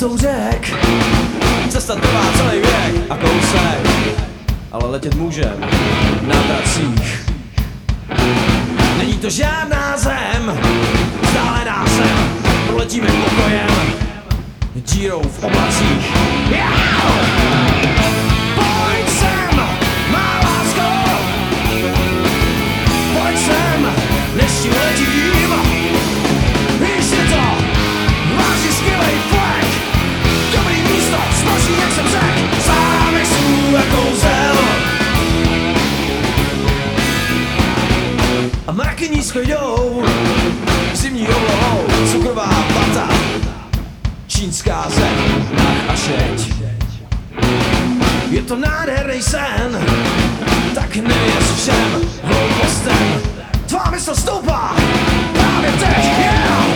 soudek. Cesta trvá celý věk a kousek, ale letět můžem na vracích. Není to žádná zem, vzdálená zem, proletíme pokojem, dírou v oblacích. Pojď sem, má lásko, pojď sem, než ti letím. Víš si to, vážně skvělej flek, dobrý místo, smaží jak jsem řek, sám jsou jako zel. A mraky nízko jdou, zimní oblohou, cukrová vata, čínská zeď, a šeť. Je to nádherný sen, tak nevěř všem hloupostem. Tvá mysl stoupá právě teď, yeah!